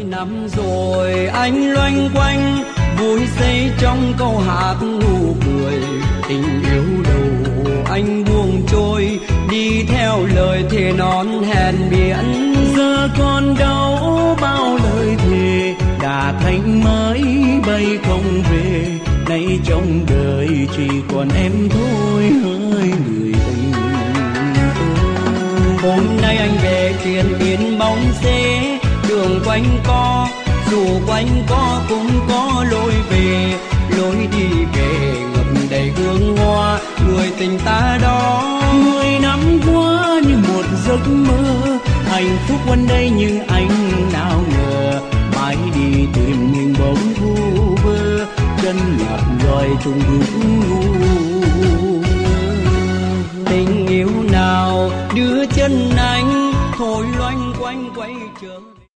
năm rồi anh loanh quanh vui xây trong câu hát nụ cười, tình yêu đầu anh buông trôi đi theo lời thề non hẹn biển. Giờ còn đâu bao lời thề đã thành mới bay không về, nay trong đời chỉ còn em thôi hỡi người tình tôi. Hôm nay anh về tiền biến bóng xế, đường quanh co dù quanh co cũng có lối về, lối đi về ngập đầy hương hoa người tình ta đó. 10 năm qua như một giấc mơ, hạnh phúc quanh đây nhưng anh nào ngờ mãi đi tìm mình bóng vu vơ, chân nhạt roi trùng đục ngu